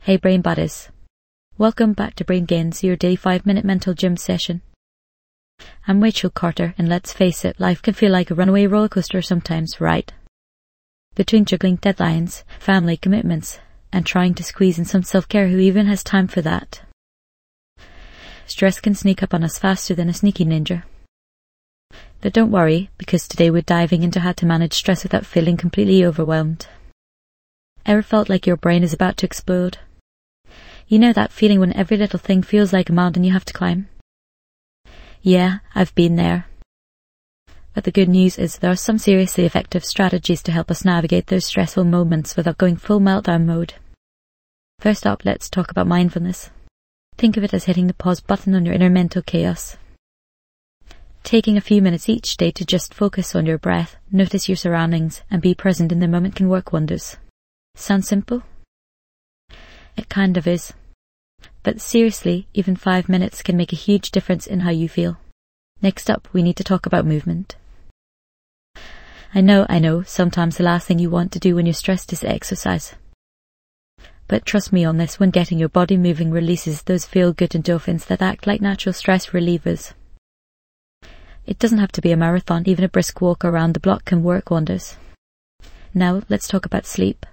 Hey Brain Buddies. Welcome back to Brain Gains, your daily 5-minute mental gym session. I'm Rachel Carter, and let's face it, life can feel like a runaway roller coaster sometimes, right? Between juggling deadlines, family commitments, and trying to squeeze in some self-care, who even has time for that? Stress can sneak up on us faster than a sneaky ninja. But don't worry, because today we're diving into how to manage stress without feeling completely overwhelmed. Ever felt like your brain is about to explode? You know that feeling when every little thing feels like a mountain you have to climb? Yeah, I've been there. But the good news is there are some seriously effective strategies to help us navigate those stressful moments without going full meltdown mode. First up, let's talk about mindfulness. Think of it as hitting the pause button on your inner mental chaos. Taking a few minutes each day to just focus on your breath, notice your surroundings, and be present in the moment can work wonders. Sound simple? It kind of is. But seriously, even 5 minutes can make a huge difference in how you feel. Next up, we need to talk about movement. I know, sometimes the last thing you want to do when you're stressed is exercise. But trust me on this, when getting your body moving releases those feel-good endorphins that act like natural stress relievers. It doesn't have to be a marathon, even a brisk walk around the block can work wonders. Now, let's talk about sleep.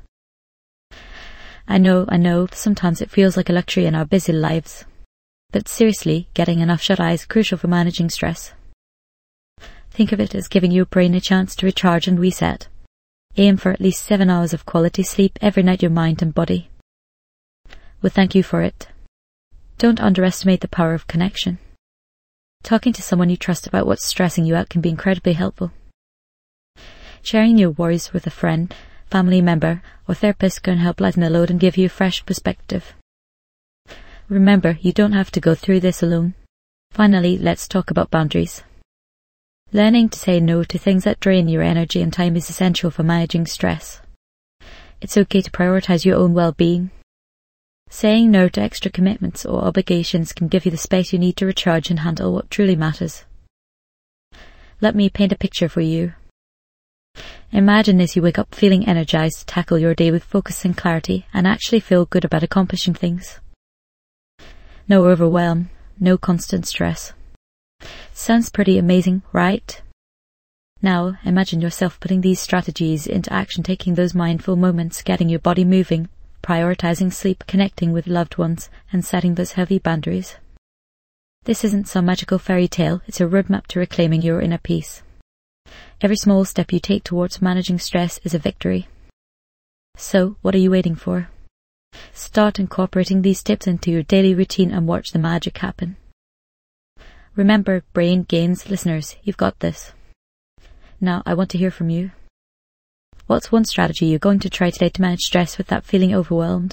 I know, sometimes it feels like a luxury in our busy lives. But seriously, getting enough shut-eye is crucial for managing stress. Think of it as giving your brain a chance to recharge and reset. Aim for at least 7 hours of quality sleep every night, your mind and body. We'll thank you for it. Don't underestimate the power of connection. Talking to someone you trust about what's stressing you out can be incredibly helpful. Sharing your worries with a friend, family member, or therapist can help lighten the load and give you a fresh perspective. Remember, you don't have to go through this alone. Finally, let's talk about boundaries. Learning to say no to things that drain your energy and time is essential for managing stress. It's okay to prioritize your own well-being. Saying no to extra commitments or obligations can give you the space you need to recharge and handle what truly matters. Let me paint a picture for you. Imagine as you wake up feeling energized to tackle your day with focus and clarity and actually feel good about accomplishing things. No overwhelm, no constant stress. Sounds pretty amazing, right? Now, imagine yourself putting these strategies into action, taking those mindful moments, getting your body moving, prioritizing sleep, connecting with loved ones, and setting those healthy boundaries. This isn't some magical fairy tale, it's a roadmap to reclaiming your inner peace. Every small step you take towards managing stress is a victory. So, what are you waiting for? Start incorporating these tips into your daily routine and watch the magic happen. Remember, Brain Gains listeners, you've got this. Now, I want to hear from you. What's one strategy you're going to try today to manage stress without feeling overwhelmed?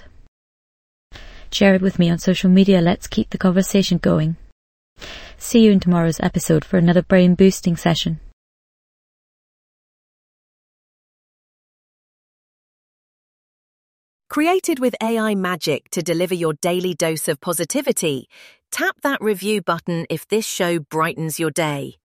Share it with me on social media. Let's keep the conversation going. See you in tomorrow's episode for another brain-boosting session. Created with AI magic to deliver your daily dose of positivity, tap that review button if this show brightens your day.